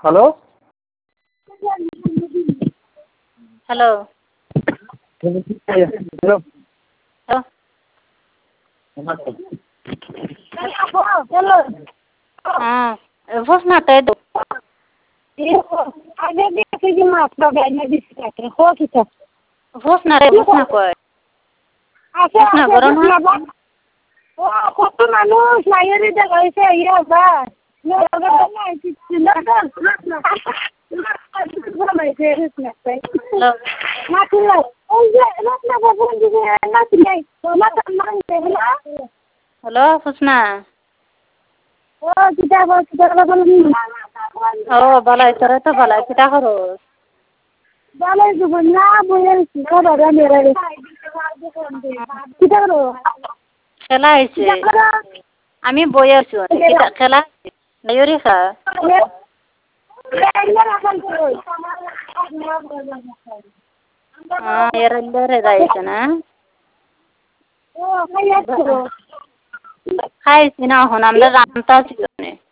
hello hello hello হ্যাঁ ঘোষণা তাই তো ঘোষণা রে ঘোষণা কয় ঘোষণা করো না কত মানুষ লাইনে দেখাইছে ইয়ে বা হ্যালো ঘোষণা ও ভালো তোরা তো ভালো কিটা করো খেলা হয়েছে আমি বই আছো খেলা ডায়রি খা হ্যাঁ এর যাইছে না খাইছি না হন আমরা রান্তা ছিল